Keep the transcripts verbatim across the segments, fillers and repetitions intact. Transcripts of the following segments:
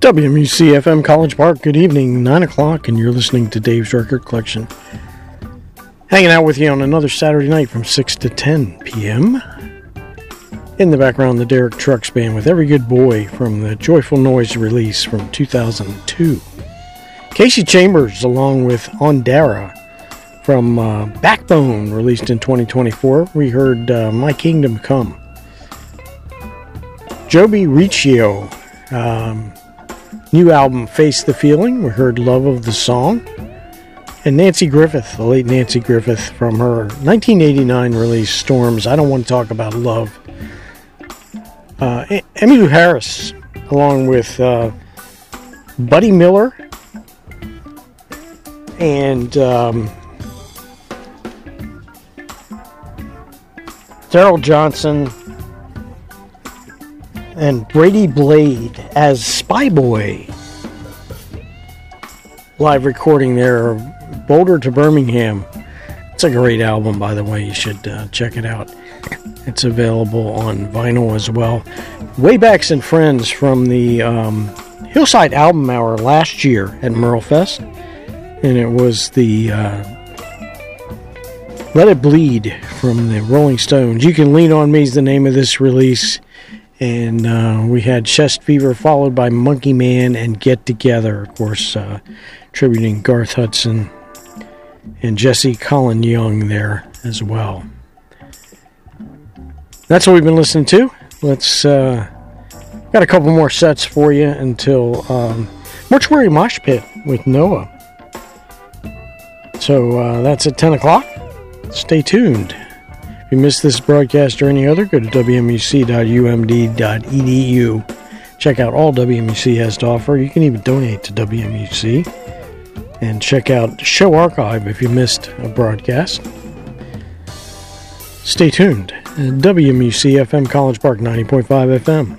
W M U C F M College Park, good evening, nine o'clock, and you're listening to Dave's Record Collection. Hanging out with you on another Saturday night from six to ten p.m. In the background, the Derek Trucks Band with Every Good Boy from the Joyful Noise release from two thousand two. Casey Chambers along with Ondara from uh, Backbone, released in twenty twenty-four. We heard uh, My Kingdom Come. Joby Riccio, um, new album Face the Feeling. We heard Love of the Song. And Nancy Griffith, the late Nancy Griffith, from her nineteen eighty-nine release Storms, I Don't Want to Talk About Love. Uh, Emmylou Harris, along with uh, Buddy Miller and um, Daryl Johnson and Brady Blade as Spy Boy. Live recording there of Boulder to Birmingham. It's a great album, by the way. You should uh, check it out. It's available on vinyl as well. Waybacks and Friends from the um, Hillside Album Hour last year at Merlefest. And it was the uh, Let It Bleed from the Rolling Stones. You Can Lean on Me is the name of this release. And uh, we had Chest Fever followed by Monkey Man and Get Together, of course, uh, tributing Garth Hudson and Jesse Colin Young there as well. That's what we've been listening to. Let's, uh, got a couple more sets for you until um, Mortuary Mosh Pit with Noah. So uh, that's at ten o'clock. Stay tuned. If you missed this broadcast or any other, go to w m u c dot u m d dot e d u. Check out all W M U C has to offer. You can even donate to W M U C. And check out Show Archive if you missed a broadcast. Stay tuned. W M U C F M College Park, ninety point five F M.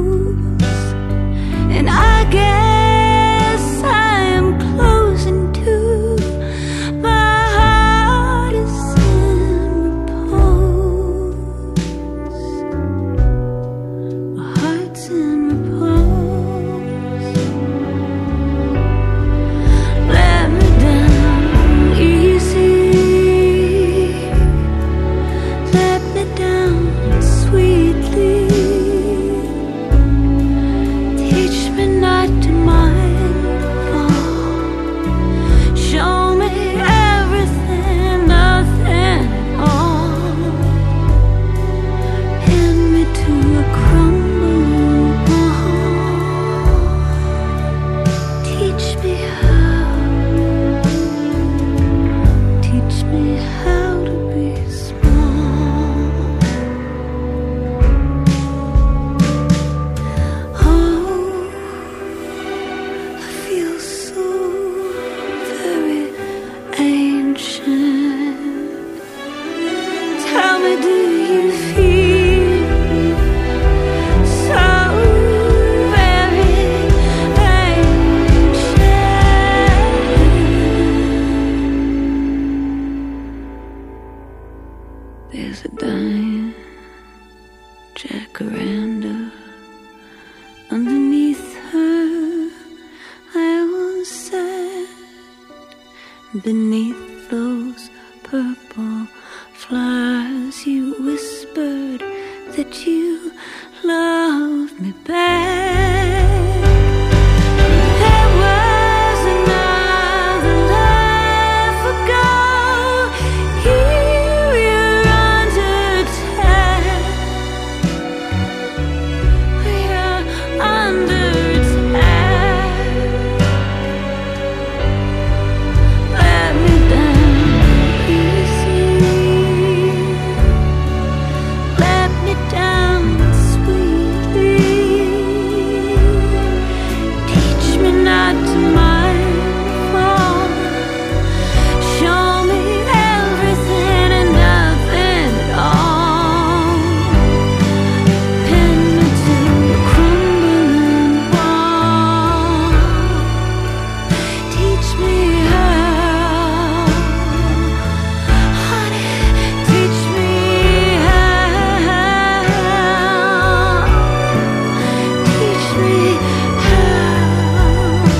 And I guess I am closing to beneath those purple flowers. You whispered that you love me back. There was another life ago. Here you're under attack. You're under attack. Let me down easy. Let me down sweetly. Teach me not to mind fall. Show me everything and nothing at all. Pin me to a crumbling wall. Teach me how, honey, teach me how. Teach me how.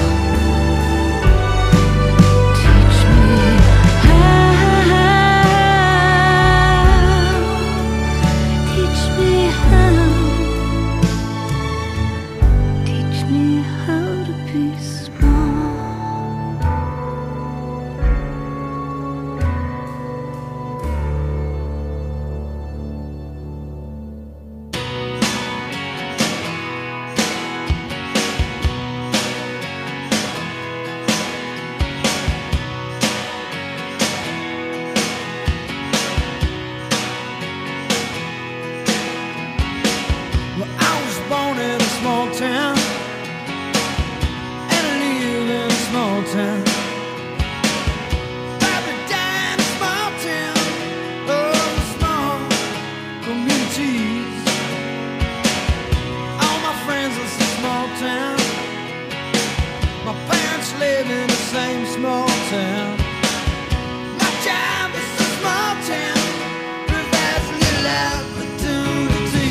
Teach me how. Teach me how. Teach me how to be small. Well, I was born in a small town, and I live in a small town. Probably die in a small town, oh, small communities. All my friends live in a small town. My parents live in the same small town. My job is a small town, provides little opportunity.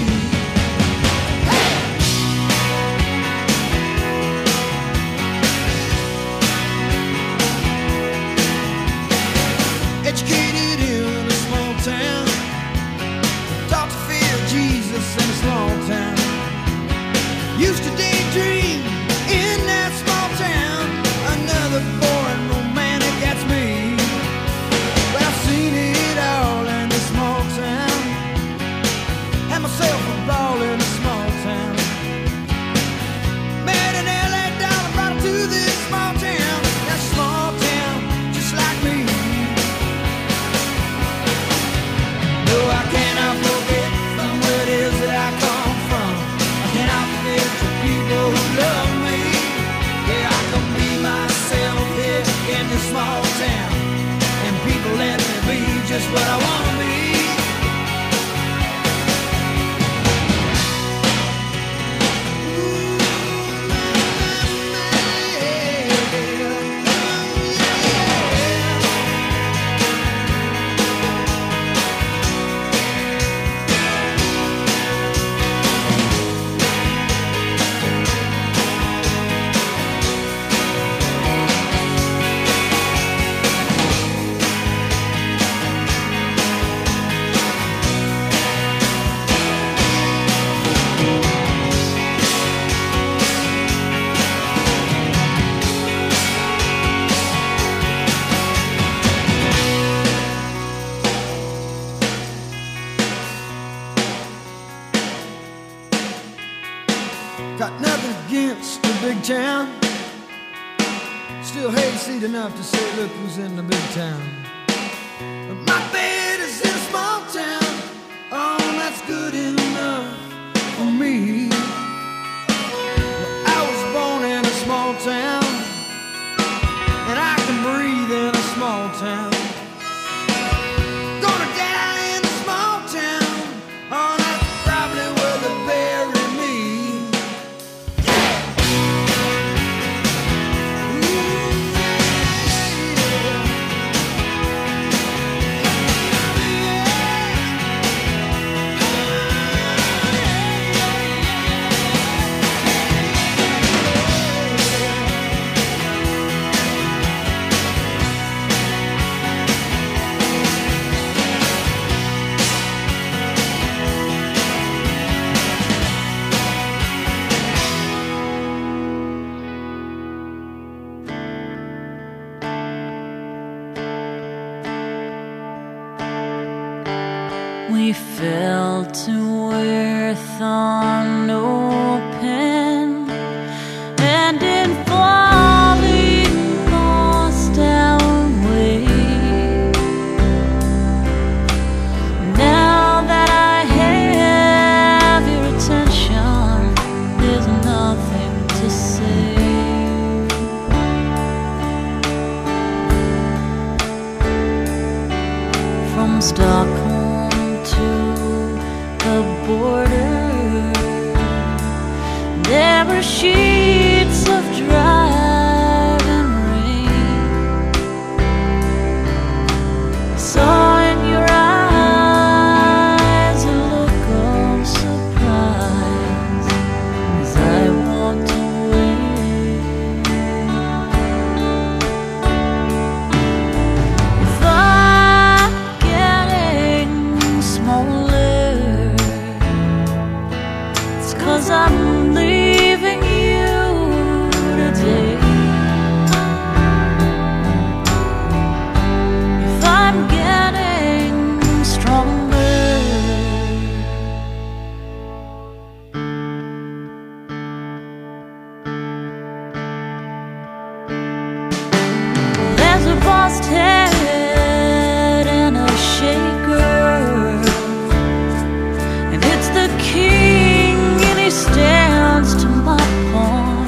Educated in a small town, taught to fear Jesus in a small town. Used to daydream in that small town. Another boring romantic, that's me. But I've seen it all in a small town. Had myself a ball in a small town. Met an L A dollar, brought her to this small town. That small town, just like me. No, I cannot forget from where it is that I come from. I cannot forget the people who love me. Yeah, I can be myself here in this small town, and people let me be just what I wanna be. Got nothing against the big town. Still hayseed enough to say, look who's in the big town. But my bed is in a small town. Oh, that's good enough for me. Well, I was born in a small town, and I can breathe in a small town. Gonna die in a small town. Oh, that's probably where they bury me. me fell to earth unopened, and in falling lost our way. Now that I have your attention, there's nothing to say. From Stockholm to the border, there were sheets of driving rain. Saw in your eyes a look of surprise as I walked away. If I'm getting smaller, it's 'cause I'm leaving you today. If I'm getting stronger, there's a bossed head and a shaker, and it's the king, and he stands to my pawn.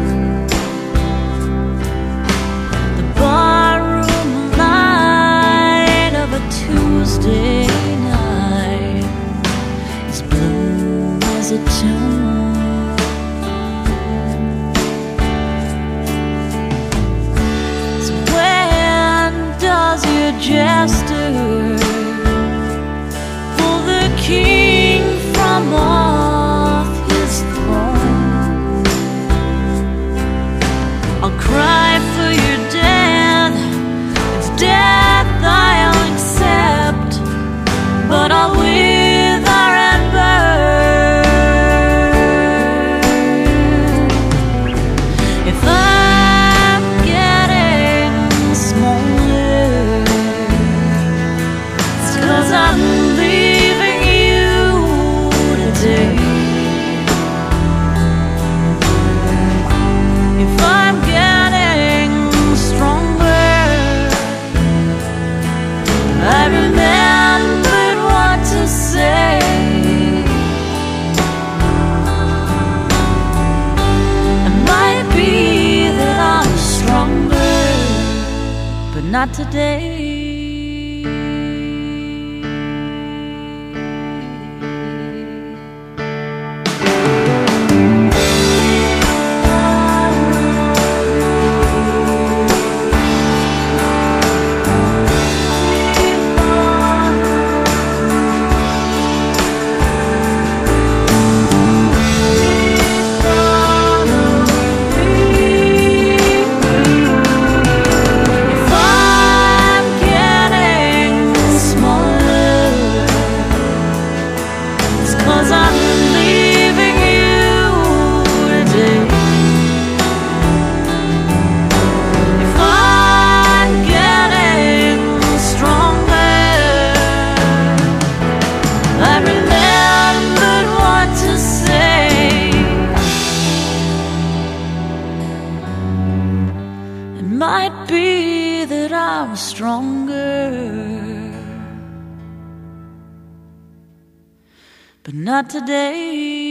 The barroom light of a Tuesday night is blue as a tune. So when does your jester pull the king from off his throne? I'll cry for your death, it's death I'll accept, but I'll wither and burn. If I'm getting smaller, it's 'cause I'm leaving you today. If I'm getting stronger, I remembered what to say. It might be that I'm stronger, but not today. If I'm getting smaller, it's 'cause I'm leaving you today. If I'm getting stronger, I remembered what to say. It might be that I'm stronger, but not today.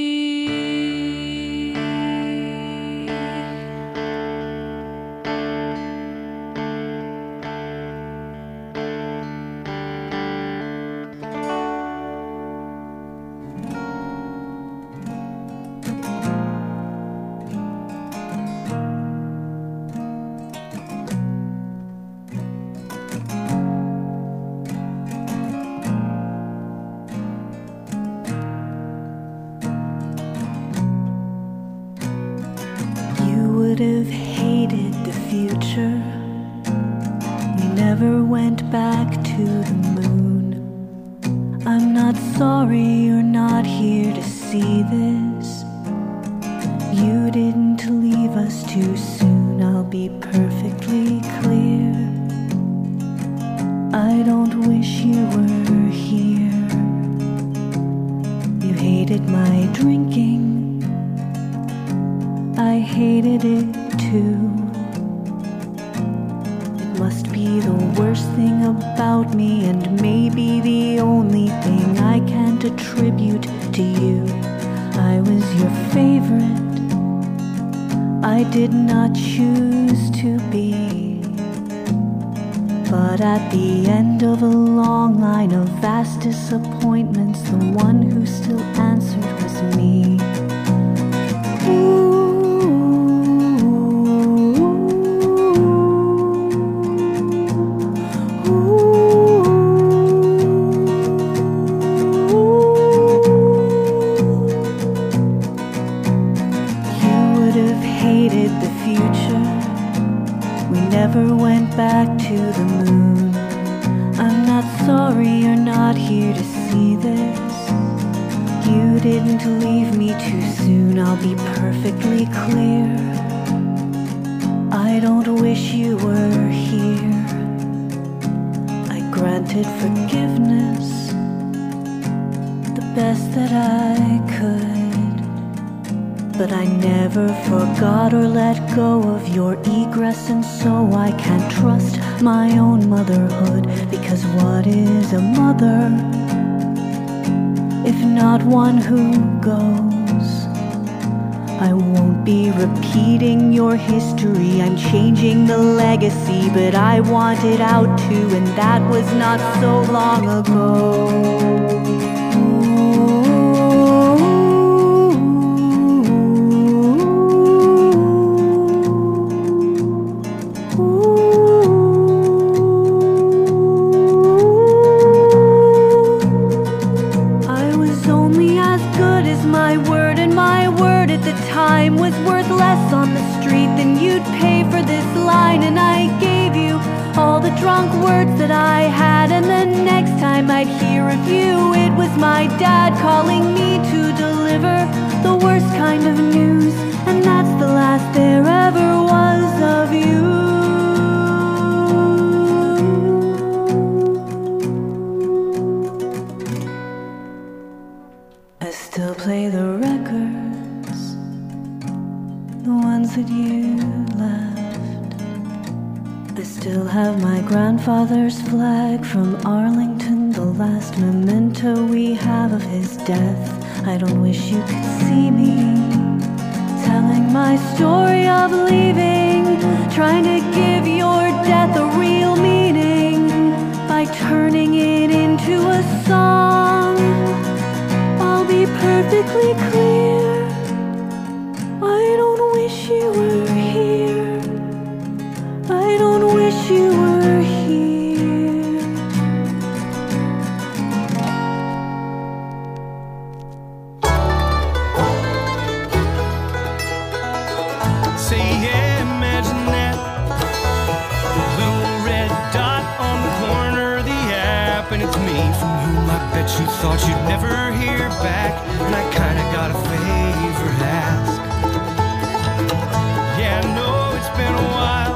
Would have hated the future. We never went back to the moon. I'm not sorry you're not here to see this. You didn't leave us too soon, I'll be perfectly clear. I don't wish you were here. wanted it too. It must be the worst thing about me, and maybe the only thing I can't attribute to you. I was your favorite, I did not choose to be. But at the end of a long line of vast disappointments, the one who still answered was me. Ooh. Never went back to the moon. I'm not sorry you're not here to see this. You didn't leave me too soon, I'll be perfectly clear. I don't wish you were here. I granted forgiveness, the best that I could. But I never forgot or let go of your egress, and so I can't trust my own motherhood. Because what is a mother if not one who goes? I won't be repeating your history, I'm changing the legacy, but I want it out too, and that was not so long ago. Was worth less on the street than you'd pay for this line, and I gave you all the drunk words that I had, and the next time I'd hear of you, it was my dad calling me to deliver the worst kind of news, and that's the last there ever was of you. I still play the records, the ones that you left. I still have my grandfather's flag from Arlington, the last memento we have of his death. I don't wish you could see me telling my story of leaving, trying to give your death a real meaning by turning it into a song. I'll be perfectly clear, I don't wish you were here. I don't wish you were here. Say yeah, imagine that little red dot on the corner of the app, and it's me from whom I bet you thought you'd never hear back, and I kinda got a favor to ask. Yeah, I know it's been a while,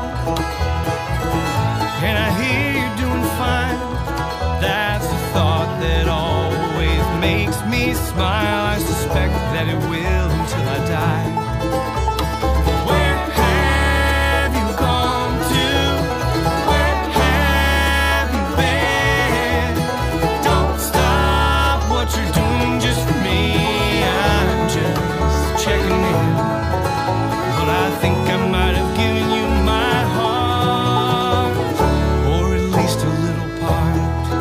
and I hear you're doing fine. That's a thought that always makes me smile. I suspect that it will until I die. Where have you gone to? Where have you been? Don't stop what you're doing just for me. I'm just checking in. But I think I might have given you my heart, or at least a little part.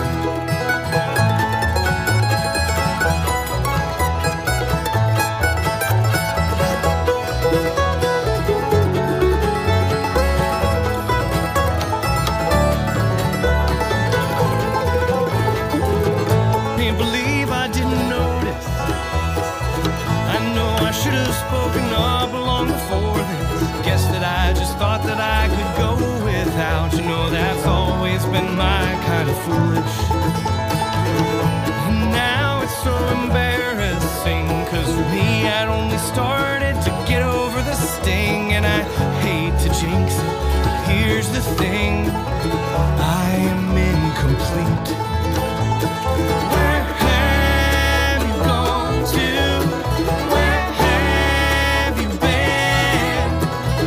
Can't believe I didn't notice. I know I should have spoken up long before this. Guess that I just thought that I could go without. You know, that's always been my kind of foolish. And now it's so embarrassing, cause for me I'd only started to get over the sting. And I hate to jinx it, but here's the thing, I am incomplete. Where have you gone to? Where have you been?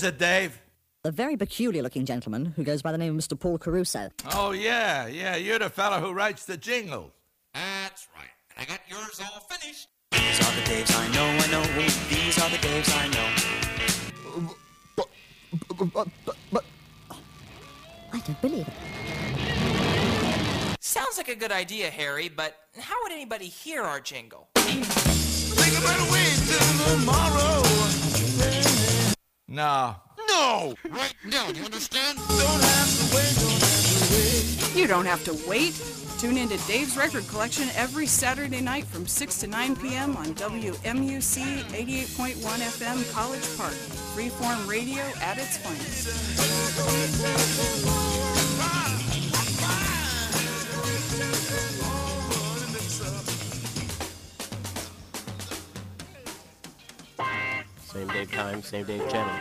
it, Dave? A very peculiar-looking gentleman who goes by the name of Mister Paul Caruso. Oh, yeah, yeah, you're the fellow who writes the jingle. That's right. I got yours all finished. These are the Daves I know, I know. These are the Daves I know. But, but, but, but, I don't believe it. Sounds like a good idea, Harry, but how would anybody hear our jingle? Think about a wait till tomorrow. No. No! Right now, you understand? Don't have to wait, don't have to wait. You don't have to wait. Tune in to Dave's Record Collection every Saturday night from six to nine p.m. on W M U C eighty-eight point one F M College Park. Freeform radio at its finest. Same Dave time, same Dave channel.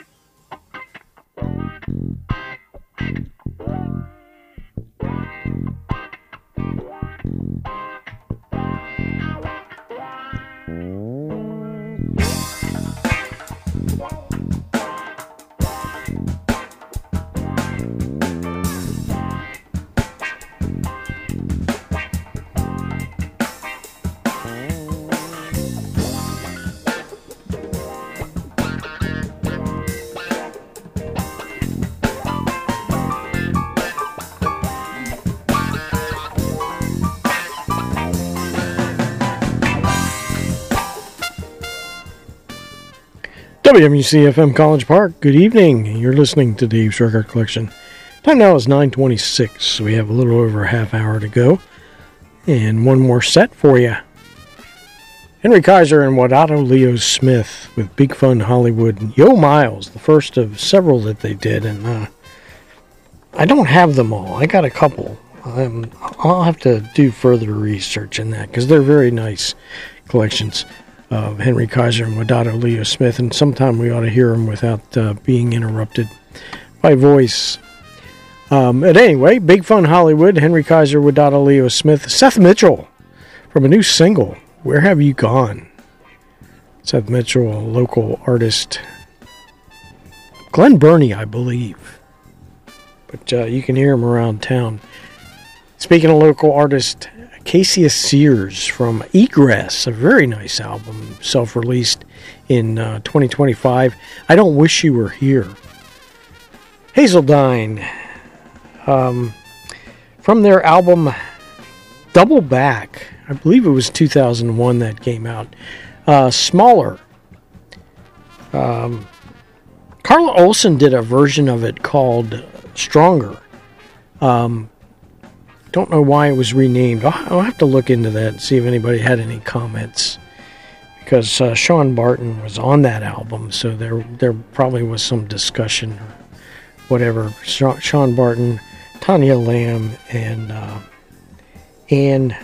W M U C F M College Park, good evening. You're listening to Dave's Record Collection. Time now is nine twenty-six, so we have a little over a half hour to go. And one more set for you. Henry Kaiser and Wadado Leo Smith with Big Fun Hollywood. Yo Miles, the first of several that they did. And uh, I don't have them all. I got a couple. Um, I'll have to do further research in that because they're very nice collections of Henry Kaiser and Wadado Leo Smith, and sometime we ought to hear them without uh, being interrupted by voice. Um, but anyway, Big Fun Hollywood, Henry Kaiser, Wadado Leo Smith, Seth Mitchell from a new single, Where Have You Gone? Seth Mitchell, a local artist. Glen Burnie, I believe. But uh, you can hear him around town. Speaking of local artists, Casey Sears from Egress, a very nice album, self-released in uh, twenty twenty-five. I Don't Wish You Were Here. Hazeldine, um, from their album Double Back, I believe it was two thousand one that came out. Uh, Smaller. Um, Carla Olsen did a version of it called Stronger. Um, Don't know why it was renamed. I'll have to look into that and see if anybody had any comments. Because uh, Sean Barton was on that album, so there there probably was some discussion or whatever. Sean Barton, Tanya Lamb, and uh, Anne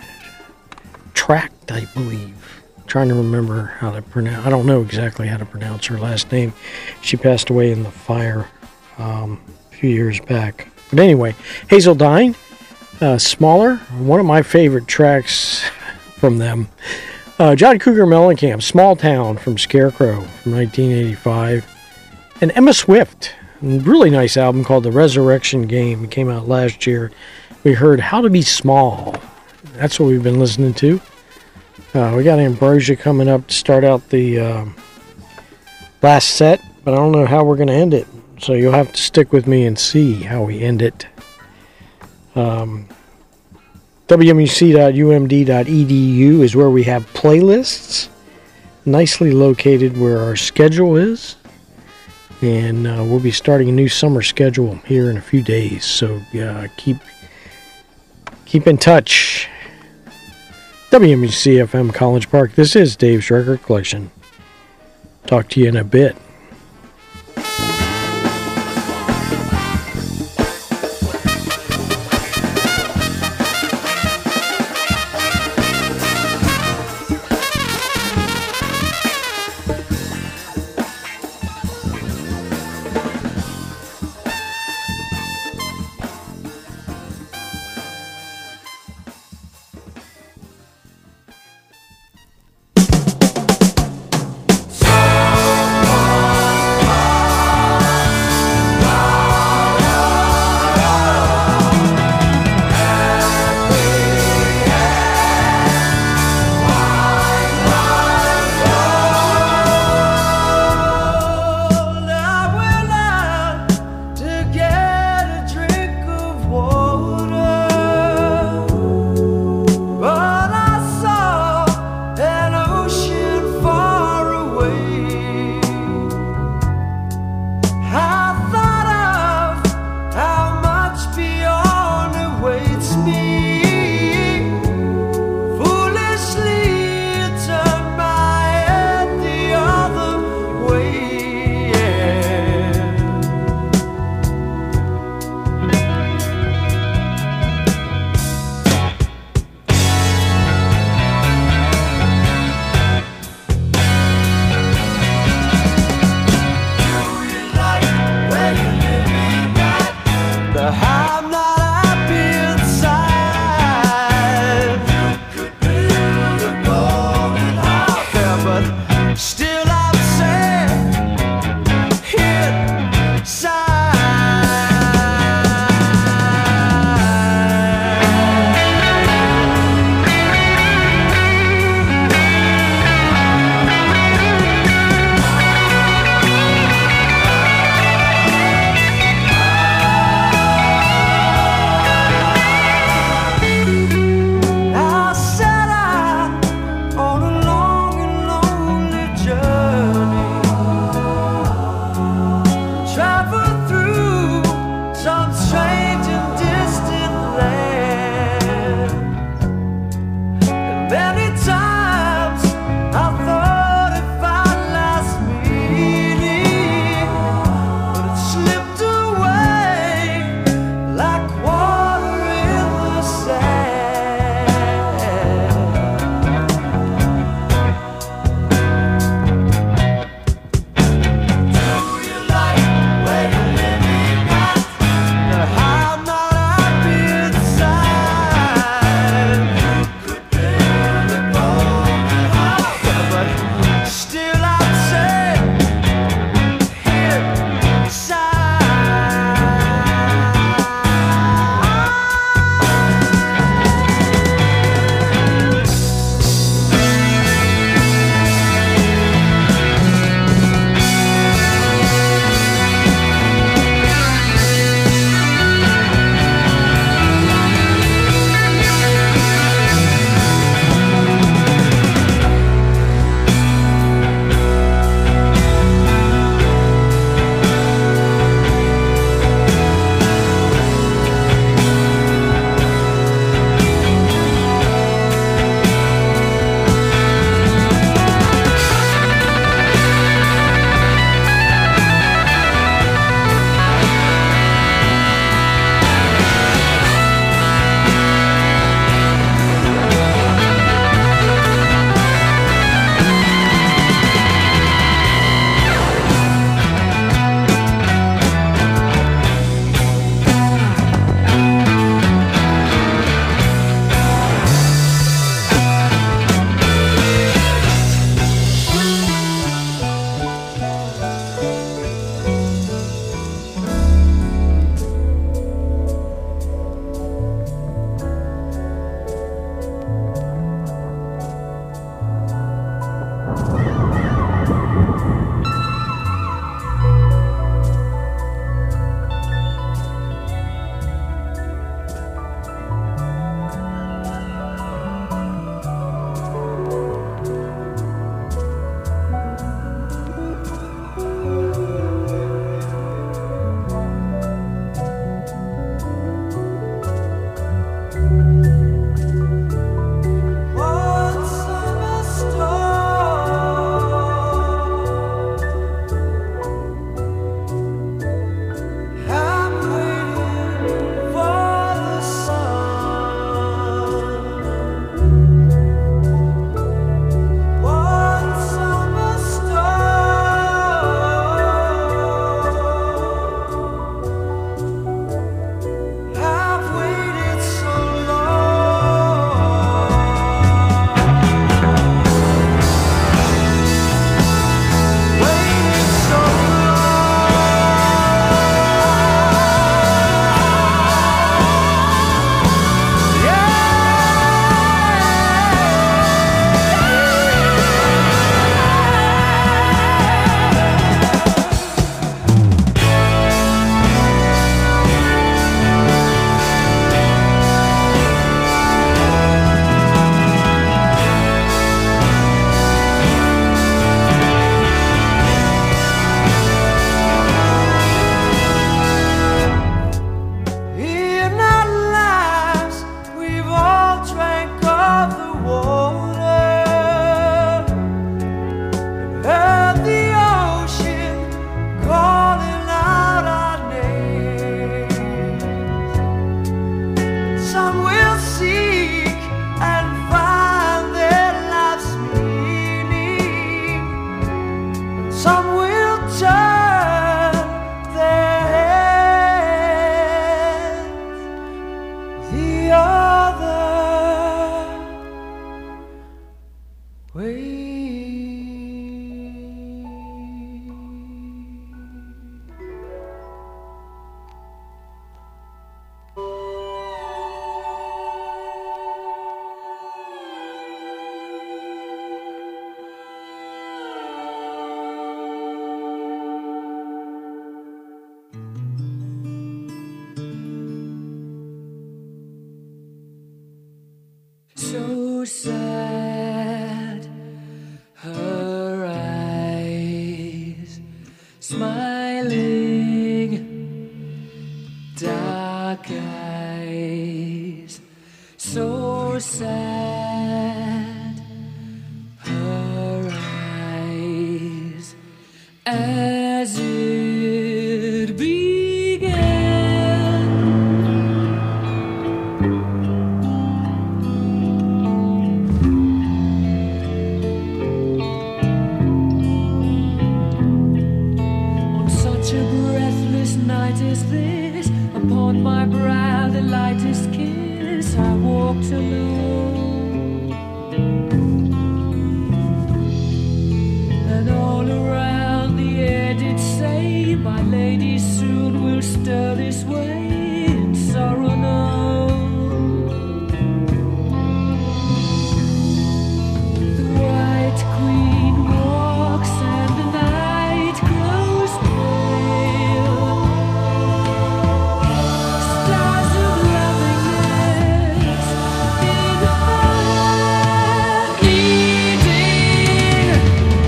Tract, I believe. I'm trying to remember how to pronounce. I don't know exactly how to pronounce her last name. She passed away in the fire um, a few years back. But anyway, Hazeldine. Uh, Smaller, one of my favorite tracks from them. Uh, John Cougar Mellencamp, Small Town from Scarecrow from nineteen eighty-five. And Emma Swift, a really nice album called The Resurrection Game. It came out last year. We heard How to Be Small. That's what we've been listening to. Uh, we got Ambrosia coming up to start out the uh, last set, but I don't know how we're going to end it. So you'll have to stick with me and see how we end it. Um, W M U C dot U M D dot E D U is where we have playlists, nicely located where our schedule is, and uh, we'll be starting a new summer schedule here in a few days, so uh, keep keep in touch. W M U C F M College Park, this is Dave's Record Collection. Talk to you in a bit. So smiling, dark eyes, so sad, her eyes, as it began. On such a breathless night as this, upon my brow the lightest kiss, I walked alone, and all around the air did say, my lady soon will stir this way, in sorrow known. The White Queen walks and the night grows pale. Stars of lovingness in her bleeding,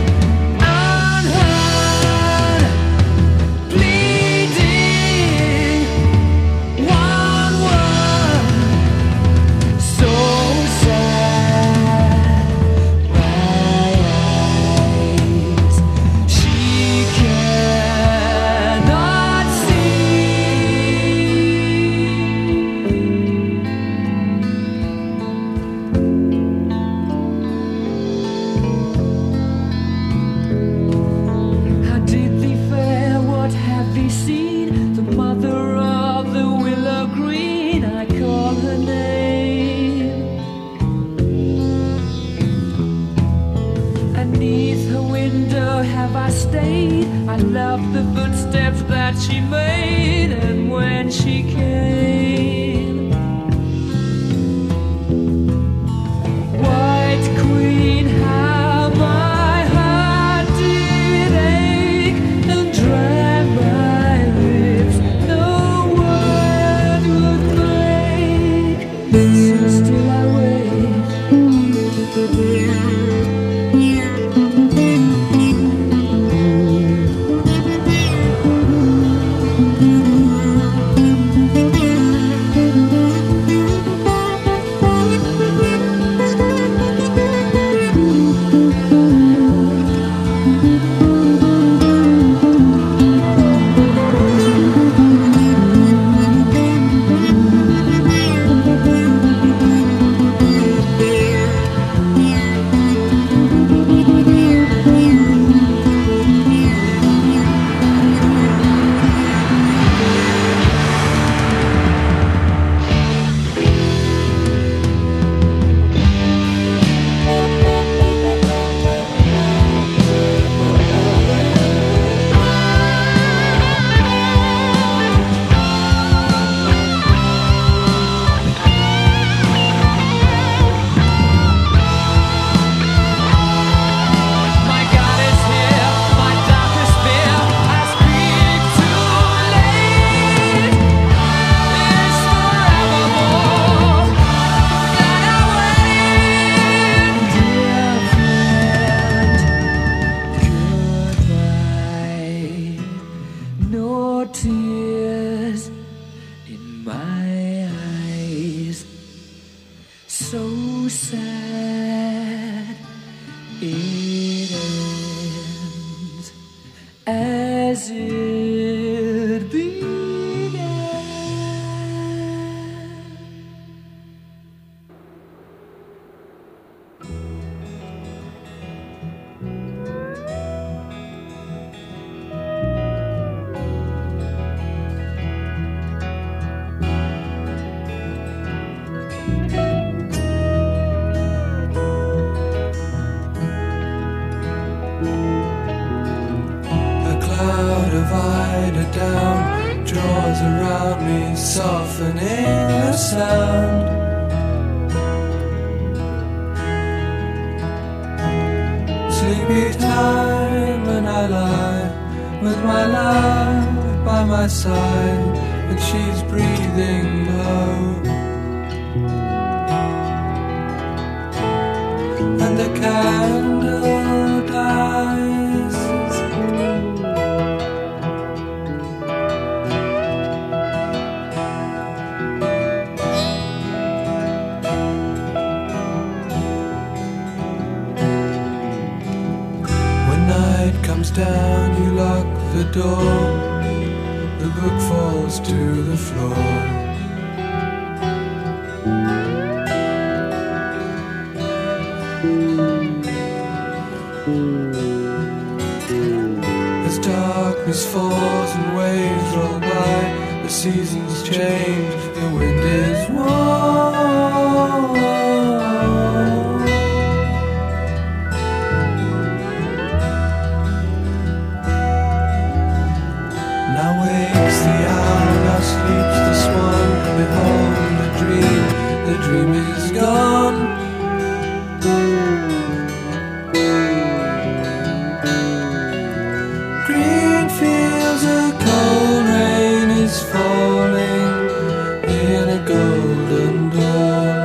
unheard, bleeding, one word, so sad, my eyes, she cannot How did thee fare? What have thee seen? The mother of the willow green, I call her name. And 'neath her window have I stayed. I love the footsteps that she made, and when she came, White Queen, how my heart did ache and dry my lips, no word would break, so still I wait. My God is here, my darkest fear, I speak too late. It's forevermore that I wait. Dear friend, goodbye. No tears in my eyes, so sad it ends as it began. A cloud of eider down draws around me, softening the sound. Sleepy time, and I lie with my love by my side, and she's breathing low. And the candle dies to the floor. As darkness falls and waves roll by, the seasons change, the wind is warm. Now wakes the owl, now sleeps the swan. Behold a dream, the dream is gone. Green fields, a cold rain is falling in a golden dawn.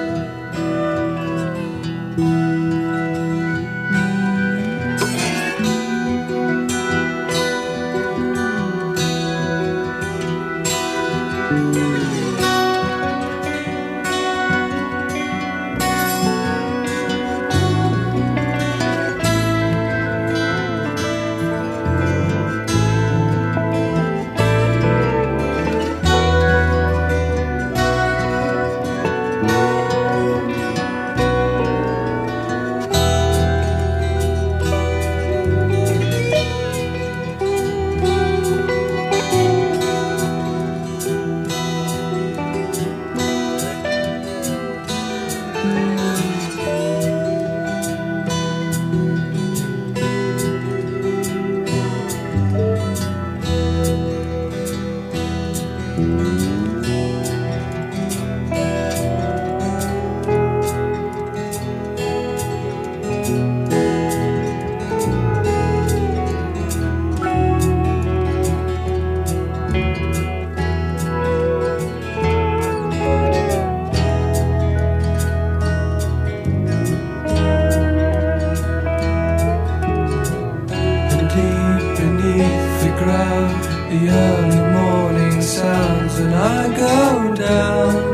The early morning sounds and I go down.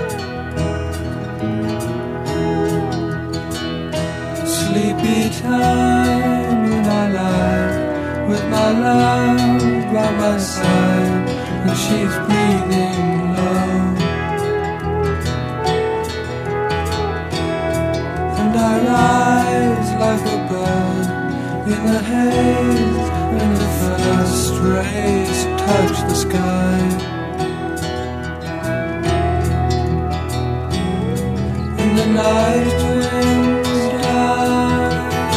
Sleepy time when I lie with my love by my side and she's breathing low. And I rise like a bird in the haze when the first rays touch the sky. And the night winds die.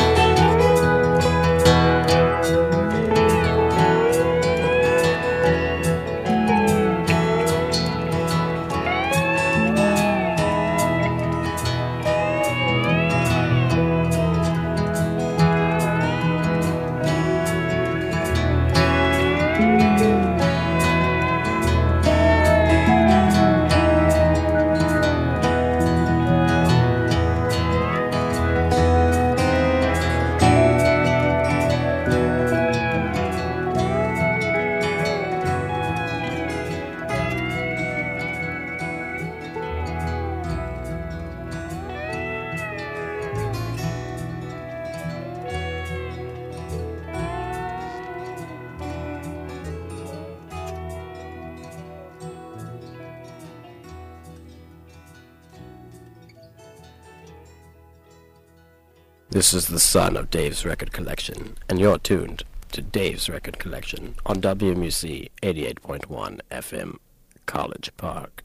This is the son of Dave's Record Collection, and you're tuned to Dave's Record Collection on W M U C eighty-eight point one F M, College Park.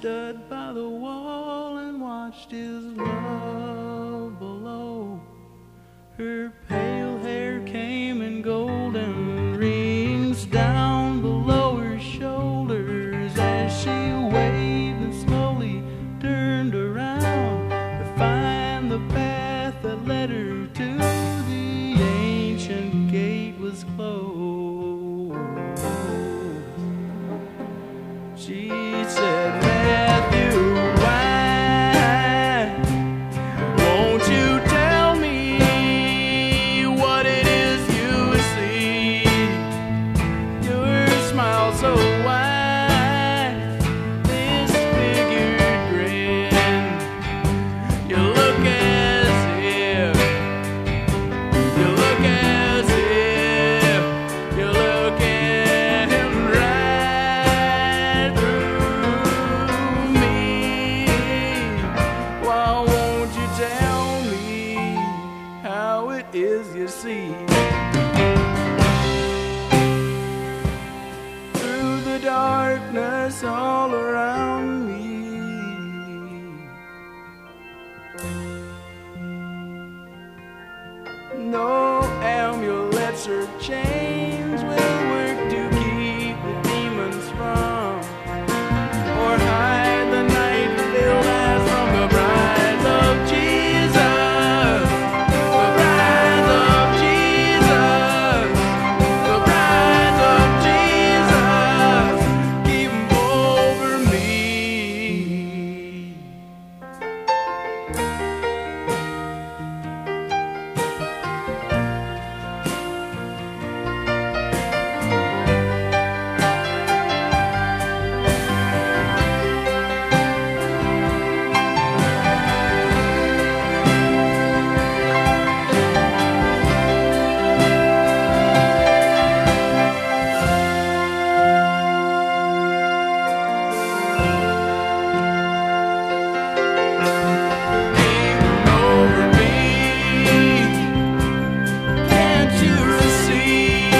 stood by the wall and watched his love below. Her pale hair came in golden rings down below her shoulders as she waved and slowly turned around to find the path that led her to the ancient gate was closed. She said, Matthew, why won't you tell me what it is you see? Your smile so wide, this figured grin. You look as if, you look as if, you're looking right through me. Why won't you tell me how it is you see? Through the darkness all around me, no amulets or chains will work to keep the demons from, or hide the night veiled eyes from the brides of Jesus. The brides of Jesus. The brides of Jesus. Keep 'em over me. Can't you see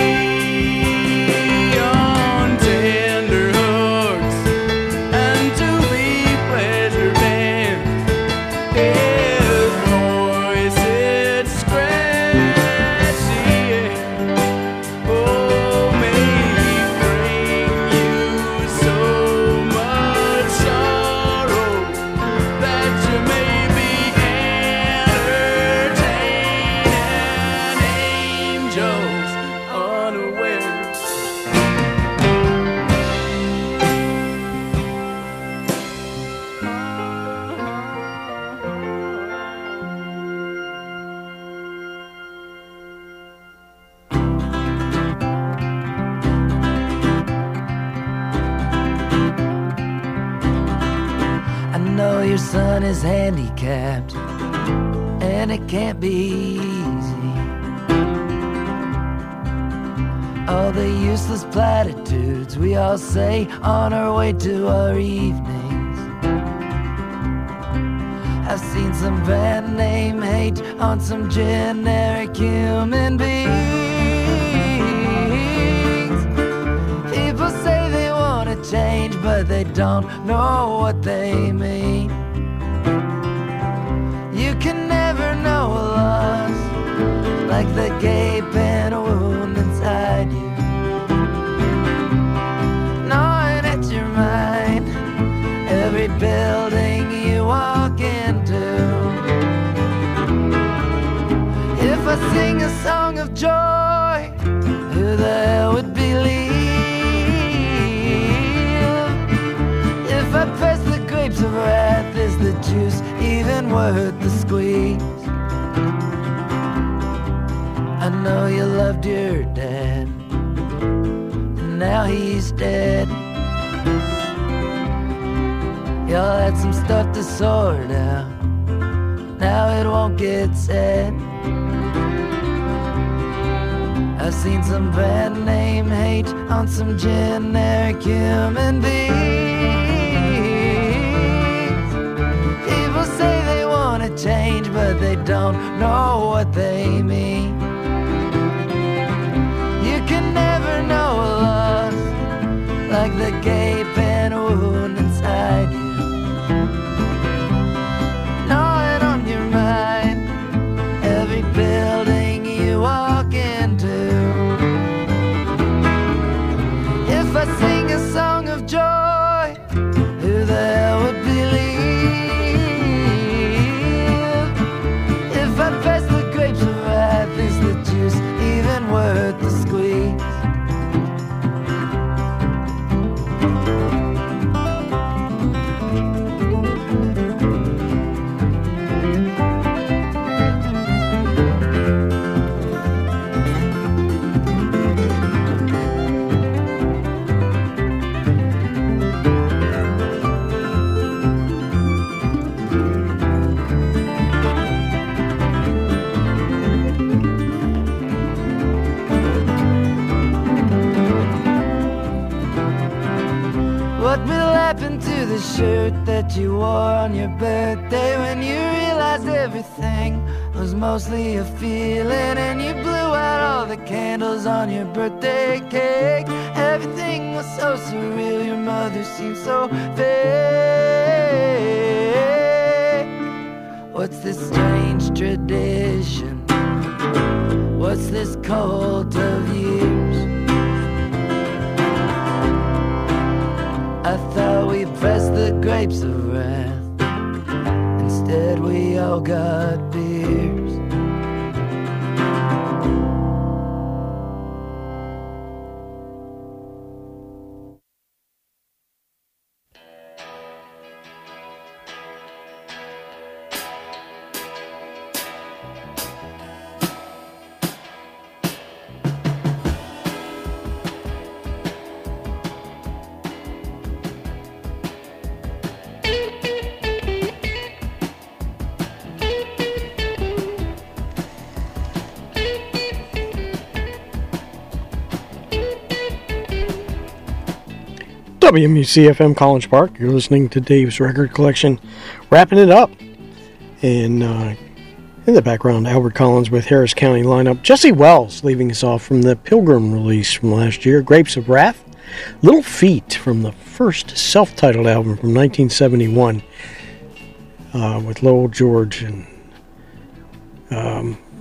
on tender hooks and to be pleasure bent? His voice it's scratchy, oh, may he bring you so much sorrow that you may be entertaining angels unaware. I know your son is handicapped, and it can't be easy. All the useless platitudes we all say on our way to our evenings. I've seen some brand name hate on some generic human beings. People say they want to change, but they don't know what they mean. You can never know a loss like the gaping wound inside you, gnawing at your mind every building you walk into. If I sing a song of joy, who the hell would believe? If I press the grapes of wrath, is the juice even worth the squeeze? I know you loved your dad, and now he's dead. Y'all had some stuff to sort out, now it won't get said. I've seen some brand name hate on some generic human beings. People say they want to change, but they don't know what they mean. You can never know a loss like the gaping wound inside you. the shirt that you wore on your birthday, when you realized everything was mostly a feeling, and you blew out all the candles on your birthday cake. Everything was so surreal, your mother seemed so fake. What's this strange tradition? What's this cult of years? I thought we pressed the grapes of wrath, instead we all got beers. W M U C F M College Park. You're listening to Dave's Record Collection, wrapping it up. And uh, in the background, Albert Collins with Harris County lineup. Jesse Wells leaving us off from the Pilgrim release from last year, Grapes of Wrath. Little Feat from the first self-titled album from nineteen seventy-one uh, with Lowell George and um,